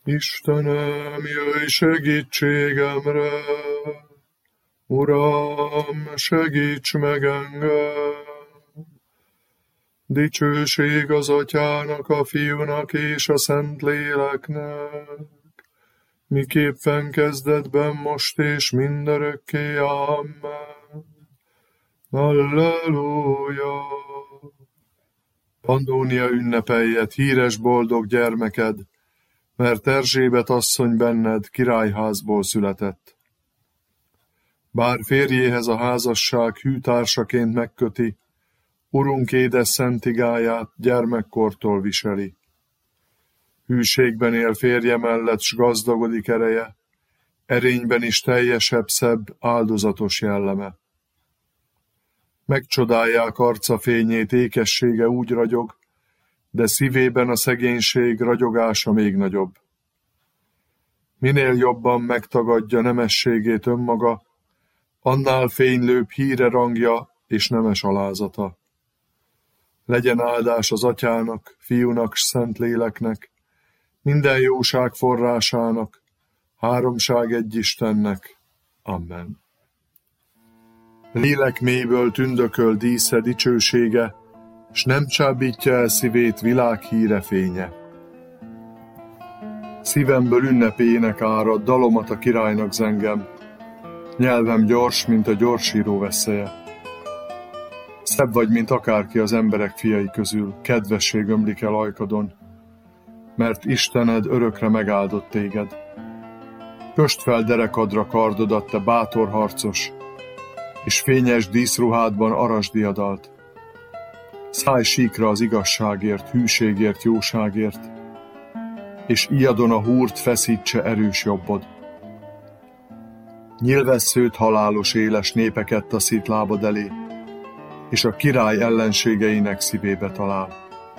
Istenem, jöjj segítségemre, Uram, segíts meg engem! Dicsőség az Atyának, a Fiúnak és a Szentléleknek, miképpen kezdetben, most és mindörökké. Amen. Halleluja! Pandónia ünnepeljet, híres boldog gyermeked, mert Erzsébet asszony benned királyházból született. Bár férjéhez a házasság hűtársaként megköti, Urunk édes szent igáját gyermekkortól viseli. Hűségben él férje mellett, s gazdagodik ereje, erényben is teljesebb, szebb, áldozatos jelleme. Megcsodálják arca fényét, ékessége úgy ragyog, de szívében a szegénység ragyogása még nagyobb. Minél jobban megtagadja nemességét önmaga, annál fénylőbb híre, rangja és nemes alázata. Legyen áldás az Atyának, Fiúnak s Szentléleknek, minden jóság forrásának, háromság egy Istennek. Amen. Lélek mélyből tündököl dísze, dicsősége, s nem csábítja el szívét világ híre, fénye. Szívemből ünnepének árad, dalomat a királynak zengem, nyelvem gyors, mint a gyorsíró vesszeje. Szebb vagy, mint akárki az emberek fiai közül, kedvesség ömlik el ajkadon, mert Istened örökre megáldott téged. Kösd fel derekadra kardodat, te bátor harcos, és fényes díszruhádban arasdiadalt. Szállj síkra az igazságért, hűségért, jóságért, és ijadon a húrt feszítse erős jobbod. Nyilvesszőt halálos éles népeket taszít lábad elé, és a király ellenségeinek szívébe talál.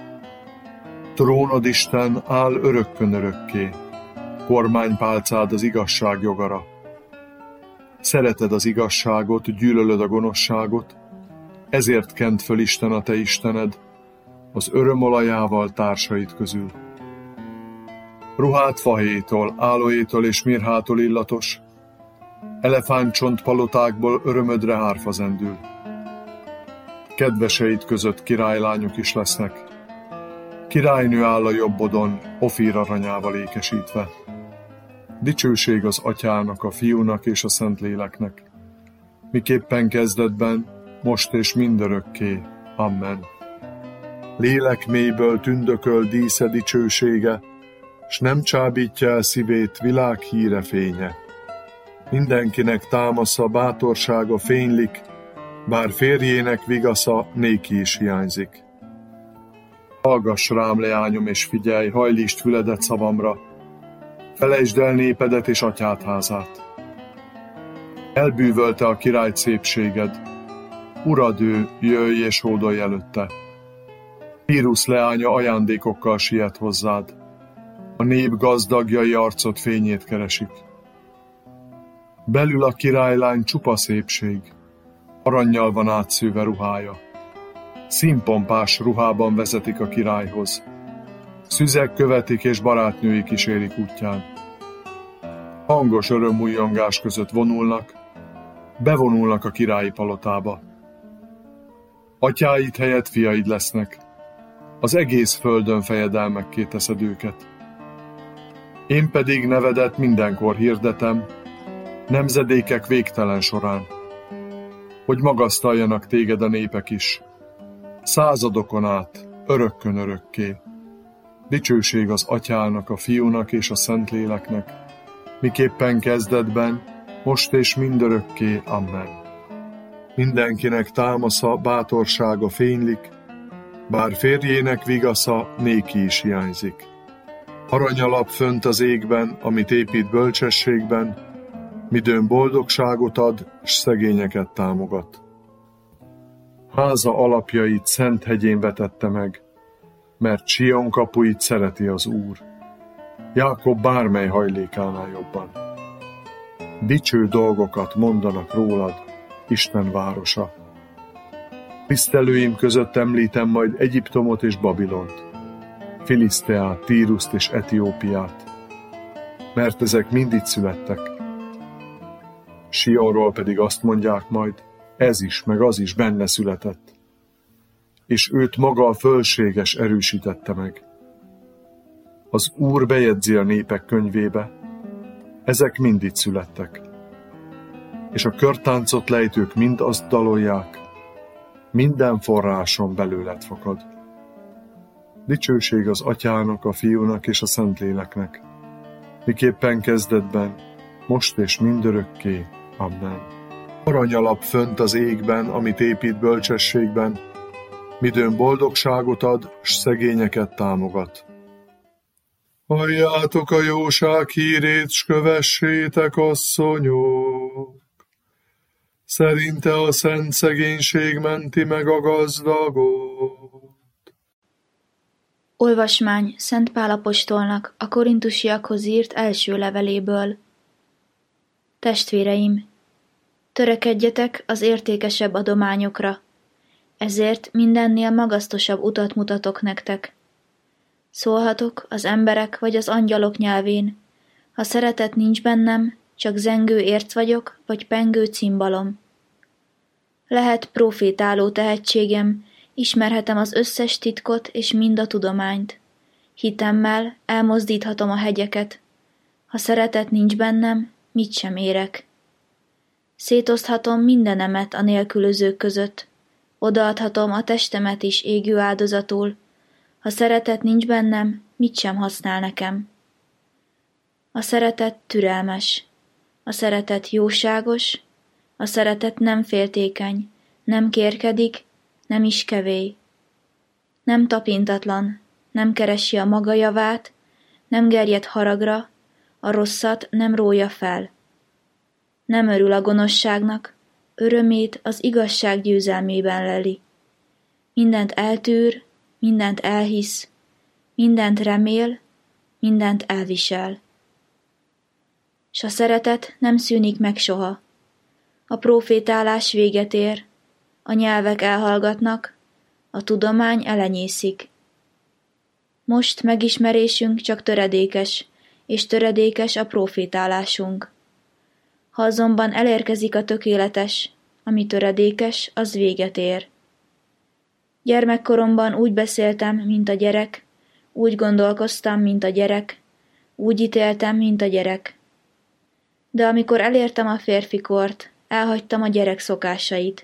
Trónod, Isten, áll örökkön örökké, kormánypálcád az igazság jogara. Szereted az igazságot, gyűlölöd a gonoszságot, ezért kent föl Isten a te Istened, az örömolajával társait közül. Ruhát fahéjtól, álóétól és mirhától illatos, elefántcsont palotákból örömödre hárfa zendül. Kedveseid között királylányok is lesznek. Királynő áll a jobbodon, Ofír aranyával ékesítve. Dicsőség az Atyának, a Fiúnak és a Szentléleknek, miképpen kezdetben, most és mindörökké. Amen. Lélek mélyből tündököl dísze, dicsősége, s nem csábítja el szívét világ híre, fénye. Mindenkinek támasza, bátorsága fénylik, bár férjének vigasza néki is hiányzik. Hallgass rám, leányom, és figyelj, hajlítsd füledet szavamra, felejtsd el népedet és atyád házát. Elbűvölte a király szépséged, urad ő, jöjj és hódolj előtte. Tírusz leánya ajándékokkal siet hozzád, a nép gazdagjai arcod fényét keresik. Belül a királylány csupa szépség, arannyal van átszőve ruhája. Színpompás ruhában vezetik a királyhoz. Szüzek követik és barátnői kísérik útján. Hangos örömújjongás között vonulnak, bevonulnak a királyi palotába. Atyáid helyett fiaid lesznek, az egész földön fejedelmekké teszed őket. Én pedig nevedet mindenkor hirdetem, nemzedékek végtelen során, hogy magasztaljanak téged a népek is, századokon át, örökkön örökké. Dicsőség az Atyának, a Fiúnak és a Szentléleknek, miképpen kezdetben, most és mindörökké. Amen. Mindenkinek támasza, bátorsága fénylik, bár férjének vigasza néki is hiányzik. Aranyalap fönt az égben, amit épít bölcsességben, midőn boldogságot ad, s szegényeket támogat. Háza alapjait szent hegyén vetette meg, mert Sion kapuit szereti az Úr, Jákob bármely hajlékánál jobban. Dicső dolgokat mondanak rólad, Isten városa. Tisztelőim között említem majd Egyiptomot és Babilont, Filiszteát, Tíruszt és Etiópiát, mert ezek mind itt születtek. Sionról pedig azt mondják majd, ez is, meg az is benne született, és őt maga a fölséges erősítette meg. Az Úr bejegyzi a népek könyvébe, ezek mind itt születtek, és a körtáncot lejtők mind azt dalolják, minden forráson belőled fakad. Dicsőség az Atyának, a Fiúnak és a Szentléleknek, miképpen kezdetben, most és mindörökké. Amen. Aranyalap fönt az égben, amit épít bölcsességben, midőn boldogságot ad, s szegényeket támogat. Halljátok a jóság hírét, s kövessétek, asszonyok! Szerinte a szent szegénység menti meg a gazdagot. Olvasmány Szent Pál apostolnak a korintusiakhoz írt első leveléből. Testvéreim, törekedjetek az értékesebb adományokra, ezért mindennél magasztosabb utat mutatok nektek. Szólhatok az emberek vagy az angyalok nyelvén, ha szeretet nincs bennem, csak zengő érc vagyok, vagy pengő cimbalom. Lehet profétáló tehetségem, ismerhetem az összes titkot és mind a tudományt. Hitemmel elmozdíthatom a hegyeket. Ha szeretet nincs bennem, mit sem érek. Szétoszthatom mindenemet a nélkülözők között. Odaadhatom a testemet is égő áldozatul. Ha szeretet nincs bennem, mit sem használ nekem. A szeretet türelmes. A szeretet jóságos. A szeretet nem féltékeny, nem kérkedik, nem is kevély. Nem tapintatlan, nem keresi a maga javát, nem gerjed haragra, a rosszat nem rója fel. Nem örül a gonoszságnak, örömét az igazság győzelmében leli. Mindent eltűr, mindent elhisz, mindent remél, mindent elvisel. S a szeretet nem szűnik meg soha. A profétálás véget ér, a nyelvek elhallgatnak, a tudomány elenyészik. Most megismerésünk csak töredékes, és töredékes a profétálásunk. Ha azonban elérkezik a tökéletes, ami töredékes, az véget ér. Gyermekkoromban úgy beszéltem, mint a gyerek, úgy gondolkoztam, mint a gyerek, úgy ítéltem, mint a gyerek. De amikor elértem a férfikort, elhagytam a gyerek szokásait.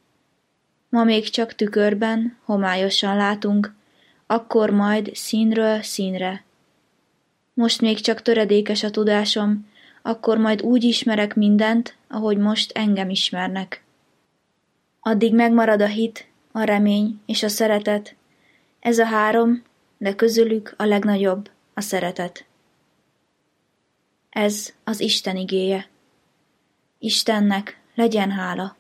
Ma még csak tükörben, homályosan látunk, akkor majd színről színre. Most még csak töredékes a tudásom, akkor majd úgy ismerek mindent, ahogy most engem ismernek. Addig megmarad a hit, a remény és a szeretet. Ez a három, de közülük a legnagyobb a szeretet. Ez az Isten igéje. Istennek legyen hála.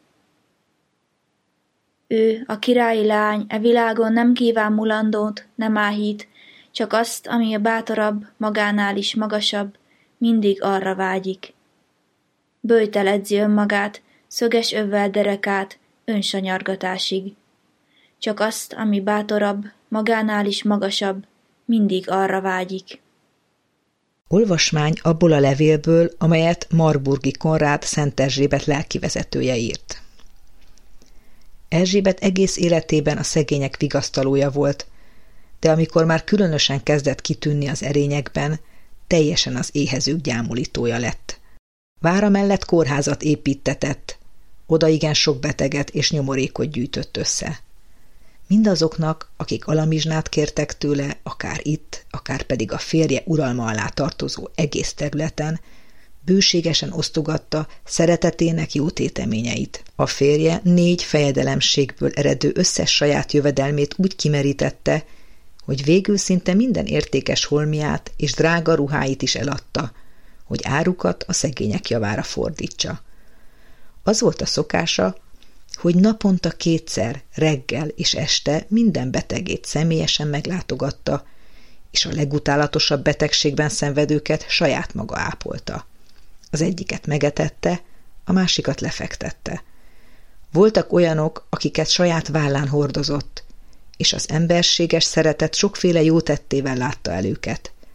Ő, a királyi lány, e világon nem kíván mulandót, nem áhít, csak azt, ami a bátorabb, magánál is magasabb, mindig arra vágyik. Böjtel edzi önmagát, szöges övvel derekát, önsanyargatásig. Csak azt, ami bátorabb, magánál is magasabb, mindig arra vágyik. Olvasmány abból a levélből, amelyet Marburgi Konrád Szent Erzsébet lelkivezetője írt. Erzsébet egész életében a szegények vigasztalója volt, de amikor már különösen kezdett kitűnni az erényekben, teljesen az éhezők gyámolítója lett. Vára mellett kórházat építtetett, oda igen sok beteget és nyomorékot gyűjtött össze. Mindazoknak, akik alamizsnát kértek tőle, akár itt, akár pedig a férje uralma alá tartozó egész területen, bőségesen osztogatta szeretetének jó téteményeit. A férje 4 fejedelemségből eredő összes saját jövedelmét úgy kimerítette, hogy végül szinte minden értékes holmiát és drága ruháit is eladta, hogy árukat a szegények javára fordítsa. Az volt a szokása, hogy naponta 2-szer, reggel és este minden betegét személyesen meglátogatta, és a legutálatosabb betegségben szenvedőket saját maga ápolta. Az egyiket megetette, a másikat lefektette. Voltak olyanok, akiket saját vállán hordozott, és az emberséges szeretet sokféle jótettével látta el őket.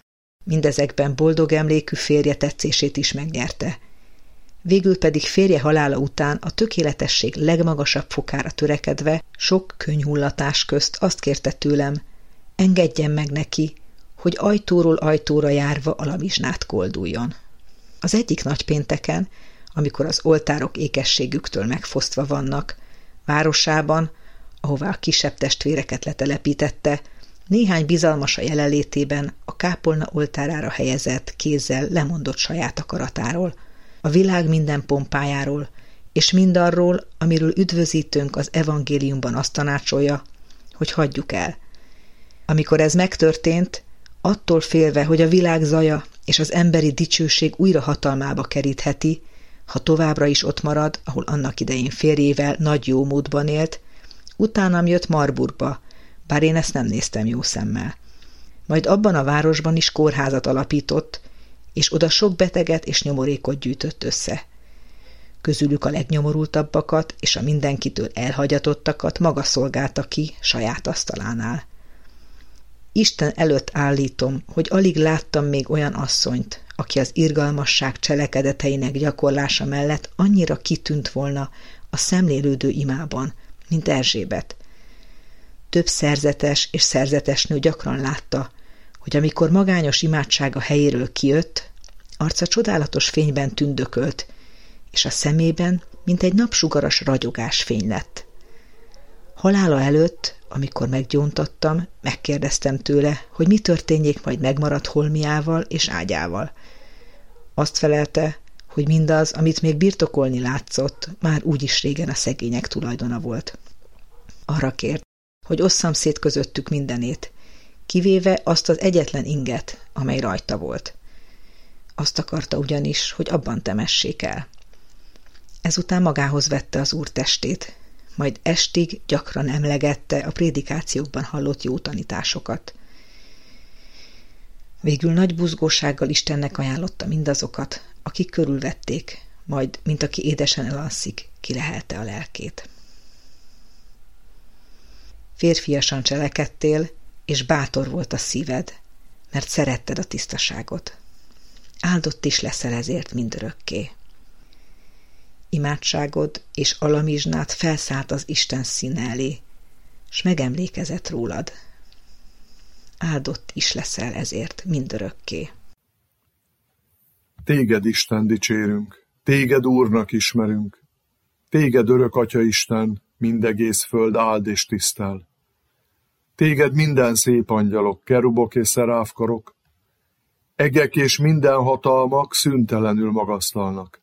mindezekben boldog emlékű férje tetszését is megnyerte. Végül pedig férje halála után a tökéletesség legmagasabb fokára törekedve, sok könnyhullatás közt azt kérte tőlem, engedjem meg neki, hogy ajtóról ajtóra járva alamizsnát kolduljon. Az egyik nagypénteken, amikor az oltárok ékességüktől megfosztva vannak, városában, ahová a kisebb testvéreket letelepítette, néhány bizalmasa jelenlétében a kápolna oltárára helyezett kézzel lemondott saját akaratáról, a világ minden pompájáról, és mindarról, amiről üdvözítőnk az evangéliumban azt tanácsolja, hogy hagyjuk el. Amikor ez megtörtént, attól félve, hogy a világ zaja és az emberi dicsőség újra hatalmába kerítheti, ha továbbra is ott marad, ahol annak idején férjével nagy jómódban élt, utánam jött Marburgba, bár én ezt nem néztem jó szemmel. Majd abban a városban is kórházat alapított, és oda sok beteget és nyomorékot gyűjtött össze. Közülük a legnyomorultabbakat és a mindenkitől elhagyatottakat maga szolgálta ki saját asztalánál. Isten előtt állítom, hogy alig láttam még olyan asszonyt, aki az irgalmasság cselekedeteinek gyakorlása mellett annyira kitűnt volna a szemlélődő imában, mint Erzsébet. Több szerzetes és szerzetesnő gyakran látta, hogy amikor magányos imádsága helyéről kijött, arca csodálatos fényben tündökölt, és a szemében mint egy napsugaras ragyogás fény lett. Halála előtt, amikor meggyóntattam, megkérdeztem tőle, hogy mi történjék majd megmaradt holmiával és ágyával. Azt felelte, hogy mindaz, amit még birtokolni látszott, már úgyis régen a szegények tulajdona volt. Arra kért, hogy osszam szét közöttük mindenét, kivéve azt az egyetlen inget, amely rajta volt. Azt akarta ugyanis, hogy abban temessék el. Ezután magához vette az Úr testét, majd estig gyakran emlegette a prédikációkban hallott jó tanításokat. Végül nagy buzgósággal Istennek ajánlotta mindazokat, akik körülvették, majd, mint aki édesen elalszik, kilehelte a lelkét. Férfiasan cselekedtél, és bátor volt a szíved, mert szeretted a tisztaságot. Áldott is leszel ezért mindörökké. Imádságod és alamizsnát felszállt az Isten színe elé, s megemlékezett rólad. Áldott is leszel ezért mindörökké. Téged, Isten, dicsérünk, téged Úrnak ismerünk, téged örök Atya Isten, mindegész föld áld és tisztel. Téged minden szép angyalok, kerubok és szeráfkarok, egek és minden hatalmak szüntelenül magasztalnak.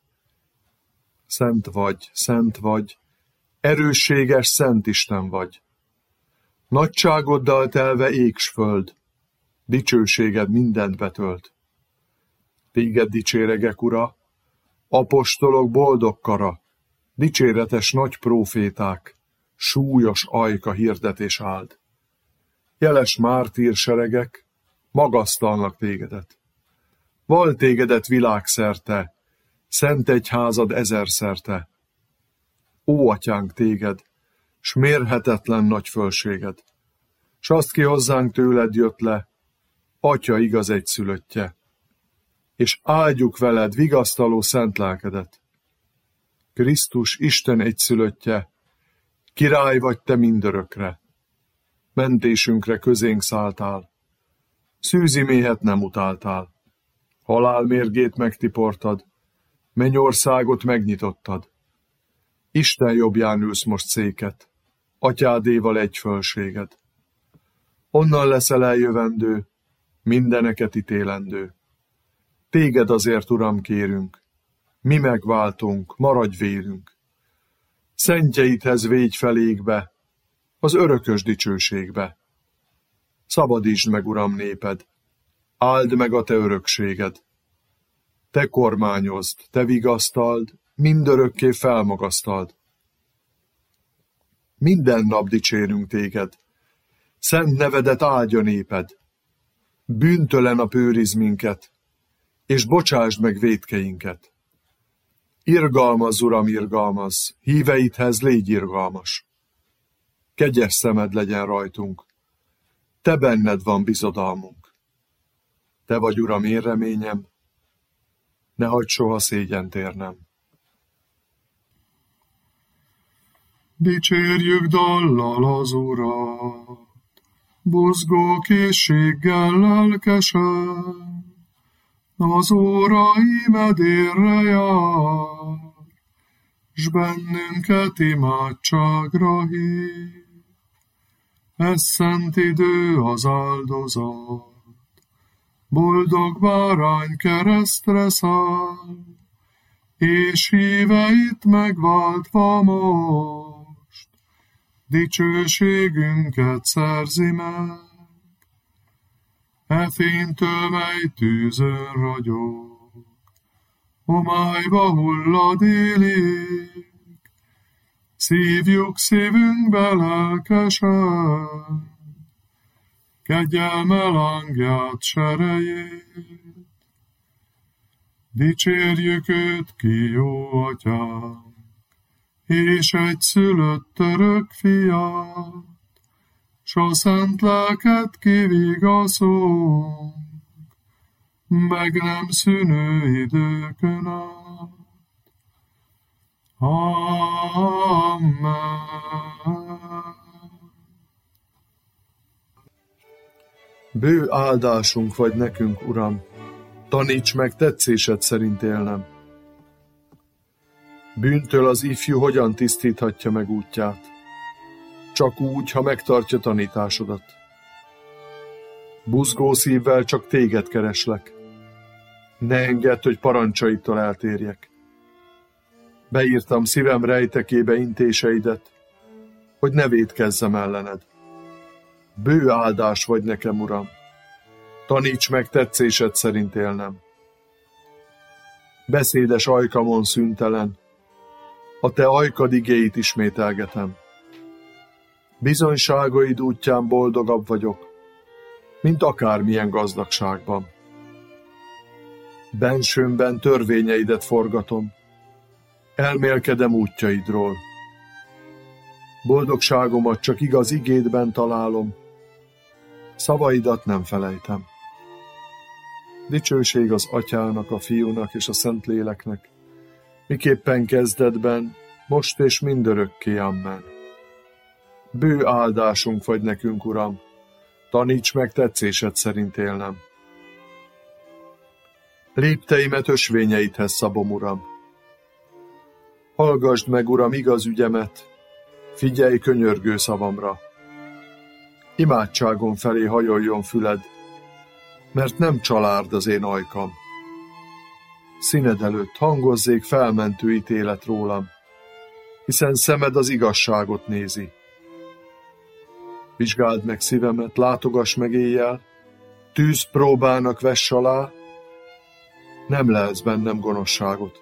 Szent vagy, erősséges Szent Isten vagy. Nagyságoddal telve ég s föld, dicsőséged mindent betölt. Téged dicséregek, Ura, apostolok boldog kara, dicséretes nagy próféták, súlyos ajka hirdetés áld. Jeles mártírseregek magasztalnak tégedet. Val tégedet világszerte, szent egyházad ezerszerte. Ó, Atyánk, téged, s mérhetetlen nagy fölséged, s azt ki hozzánk tőled jött le, Atya igaz egyszülöttje, és áldjuk veled vigasztaló szent lelkedet. Krisztus Isten egyszülöttje, király vagy te mindörökre, mentésünkre közénk szálltál, szűzi méhet nem utáltál, halál mérgét megtiportad, mennyországot megnyitottad. Isten jobbján ülsz most széket, Atyádéval egy fölséged. Onnan leszel eljövendő, mindeneket ítélendő. Téged azért, Uram, kérünk, mi megváltunk, maradj vérünk. Szentjeidhez végy felékbe, az örökös dicsőségbe. Szabadítsd meg, Uram, néped, áld meg a te örökséged. Te kormányozd, te vigasztald, mindörökké felmagasztald. Minden nap dicsérünk téged, szent nevedet áldja néped. Bűntelen nap őriz minket, és bocsásd meg vétkeinket. Irgalmazz, Uram, irgalmazz, híveidhez légy irgalmas. Kegyes szemed legyen rajtunk, te benned van bizodalmunk. Te vagy, Uram, én reményem, ne hagyd soha szégyent érnem. Dicsérjük dallal az Urat, buzgó készséggel lelkesen, az óra imedérre jár, s bennünket imádságra hív. Ez szent idő az áldozat, boldog bárány keresztre száll, és híveit megváltva most, dicsőségünket szerzi meg. E fénytől, mely tűzön ragyog, homályba hullad élik, szívjuk szívünkbe lelkesen, kegyelme lángját serejét. Dicsérjük őt ki, jó atyánk, és egyszülött örök fiát, s a szent lelket kivigaszunk, meg nem szűnő időkön át. Amen. Bő áldásunk vagy nekünk, Uram, taníts meg tetszésed szerint élnem. Bűntől az ifjú hogyan tisztíthatja meg útját? Csak úgy, ha megtartja tanításodat. Buzgó szívvel csak téged kereslek. Ne engedd, hogy parancsaidtól eltérjek. Beírtam szívem rejtekébe intéseidet, hogy ne vétkezzem ellened. Bő áldás vagy nekem, Uram. Taníts meg tetszésed szerint élnem. Beszédes ajkamon szüntelen, a te ajkad igéit ismételgetem. Bizonyságaid útján boldogabb vagyok, mint akármilyen gazdagságban. Bensőmben törvényeidet forgatom, elmélkedem útjaidról. Boldogságomat csak igaz igédben találom, szavaidat nem felejtem. Dicsőség az Atyának, a Fiúnak és a Szentléleknek, miképpen kezdetben, most és mindörökké. Amen. Bő áldásunk vagy nekünk, Uram, taníts meg tetszésed szerint élnem. Lépteimet ösvényeidhez szabom, Uram. Hallgasd meg, Uram, igaz ügyemet, figyelj könyörgő szavamra. Imádságom felé hajoljon füled, mert nem csalárd az én ajkam. Színed előtt hangozzék felmentő ítélet rólam, hiszen szemed az igazságot nézi. Vizsgáld meg szívemet, látogass meg éjjel, tűzpróbának vess alá, nem lelsz bennem gonoszságot.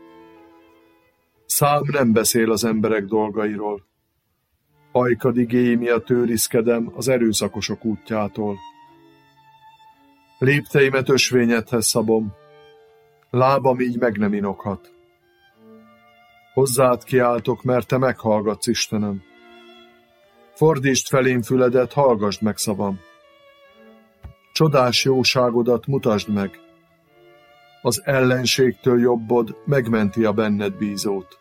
Szám nem beszél az emberek dolgairól, ajkad igéi miatt őrizkedem az erőszakosok útjától. Lépteimet ösvényedhez szabom, lábam így meg nem inokhat. Hozzád kiáltok, mert te meghallgatsz, Istenem. Fordítsd felém füledet, hallgasd meg szavam. Csodás jóságodat mutasd meg. Az ellenségtől jobbod megmenti a benned bízót.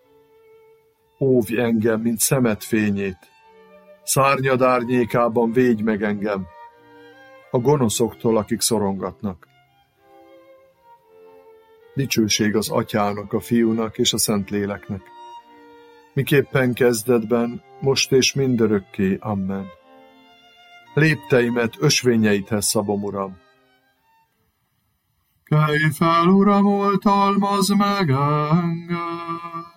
Óvj engem, mint szemed fényét. Szárnyad árnyékában védj meg engem, a gonoszoktól, akik szorongatnak. Dicsőség az Atyának, a Fiúnak és a Szentléleknek, miképpen kezdetben, most és mindörökké. Amen. Lépteimet ösvényeidhez szabom, Uram. Kelj fel, Uram, oltalmazd meg engem!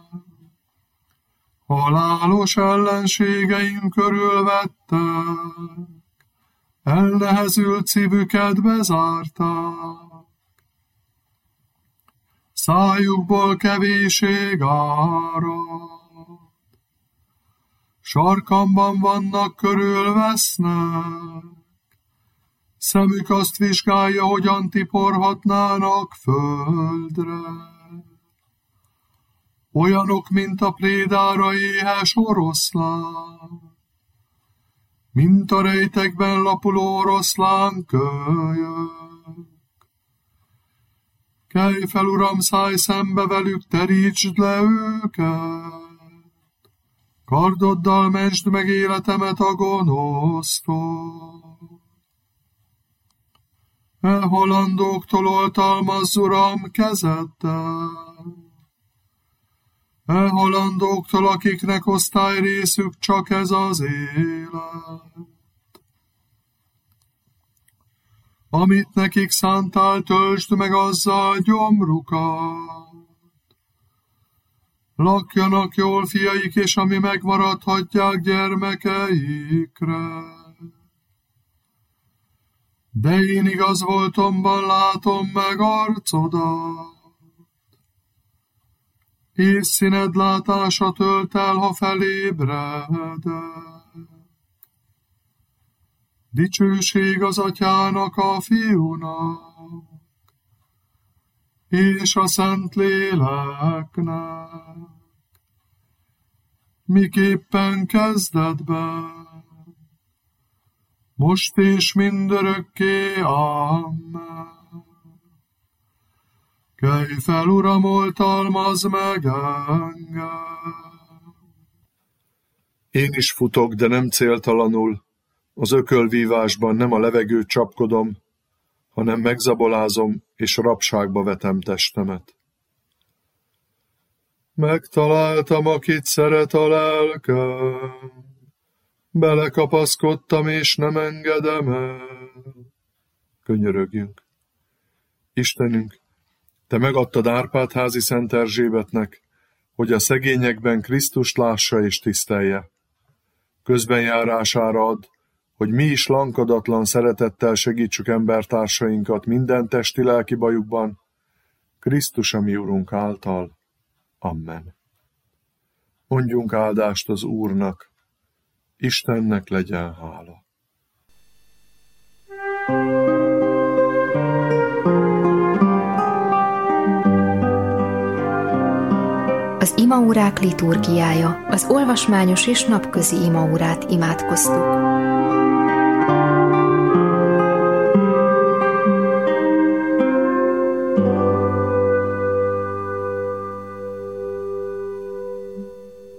Halálos ellenségeim körülvettek, elnehezült szívüket bezárták. Szájukból kevéség árad, sarkamban vannak, körülvesznek, szemük azt vizsgálja, hogyan tiporhatnának földre. Olyanok, mint a prédára éhes oroszlán, mint a rejtekben lapuló oroszlán kölyök. Kelj fel, Uram, szállj szembe velük, terítsd le őket. Kardoddal mentsd meg életemet a gonosztól. Halandóktól oltalmazz, Uram, kezeddel. Halandóktól, akiknek osztályrészük csak ez az élet. Amit nekik szántál, töltsd meg azzal gyomrukat. Lakjanak jól fiaik, és ami megmaradhatják gyermekeikre. De én igaz voltomban látom meg arcodat. Észszíned látása tölt el, ha felébredek. Dicsőség az Atyának, a Fiúnak, és a Szentléleknek, miképpen kezdetben, most és mindörökké. Amen. Kelj fel, Uram, oltalmazz meg engem. Én is futok, de nem céltalanul. Az ökölvívásban nem a levegőt csapkodom, hanem megzabolázom, és rabságba vetem testemet. Megtaláltam, akit szeret a lelkem, belekapaszkodtam, és nem engedem el. Könyörögjünk. Istenünk, Te megadtad Árpád-házi Szent Erzsébetnek, hogy a szegényekben Krisztust lássa és tisztelje. Közbenjárására add, hogy mi is lankadatlan szeretettel segítsük embertársainkat minden testi-lelki bajukban, Krisztus a mi Urunk által. Amen. Mondjunk áldást az Úrnak, Istennek legyen hála. Az imaórák liturgiája, az olvasmányos és napközi imaórát imádkoztuk.